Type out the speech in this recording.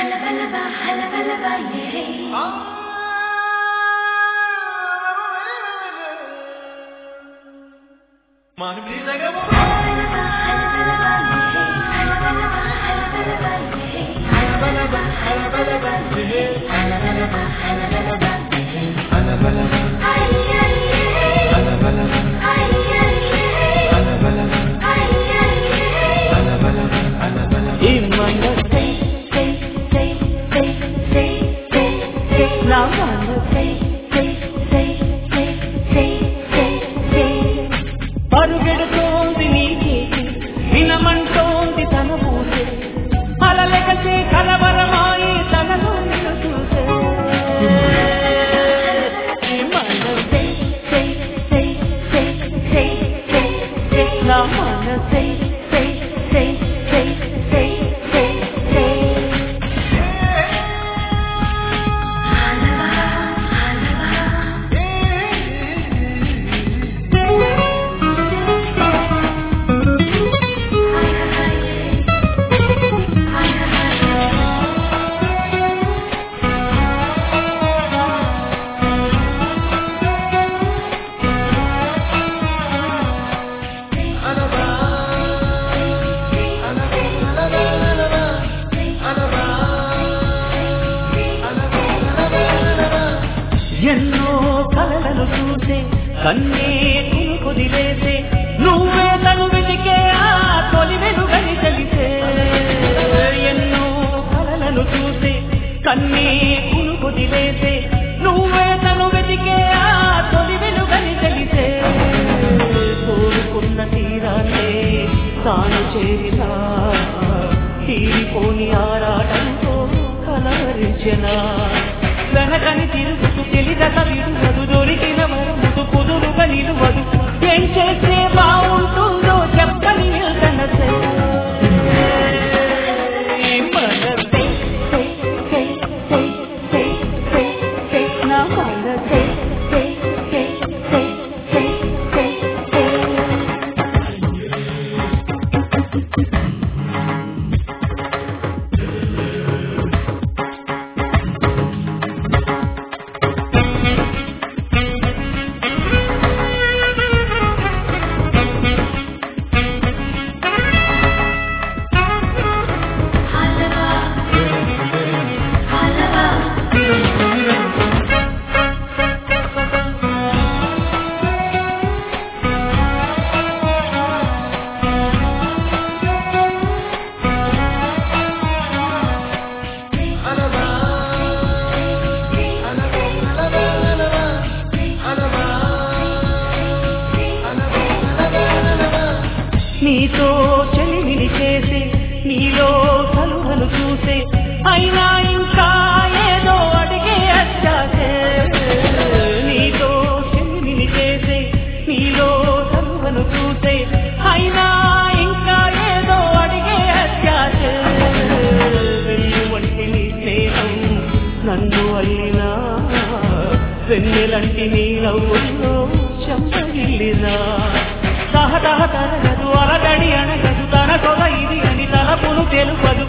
పరుగెడుతోంది నీకే వినమంటోంది తన ఊసే అలలెగసే కలవరమాయి తనలో చూసే మనసే నా మనసే ఎన్నో కలలను చూసే కన్నే కుదిలేసే నువ్వే తను వెతికే ఆ తొలి వెలుగని తెలిసే ఎన్నో కలలను చూసే కన్నే కుదిలేసే నువ్వే తను వెతికే ఆ తొలి వెలుగని తెలిసే కోరుకున్న తీరాన్నే తాను చేరినా తీరిపోని ఆరాటంతో కలవరించెనా వెనకని తిరుగుతూ తెలిదట విడువదు దొరికిన మరముతు కుదురుగా నిలువదు ఏం చేస్తే బాగుంటుందో చెప్పని తనసే నా మనసే నీతో చెలిమిని చేసే నీలో కలువను చూసే అయినా ఇంకా ఏదో అడిగే అచ్చాసే నీతో చెలిమిని చేసే నీలో కలువను చూసే అయినా ఇంకా ఏదో అడిగే అచ్చాసే వెన్ను వంటి నీ స్నేహం నన్ను అల్లినా వెన్నెలంటి నీ నవ్వుల్లో చెంపగిల్లినా తరగదు అలగడి అనగదు తన కొల ఇది అని తలపును తెలుపదు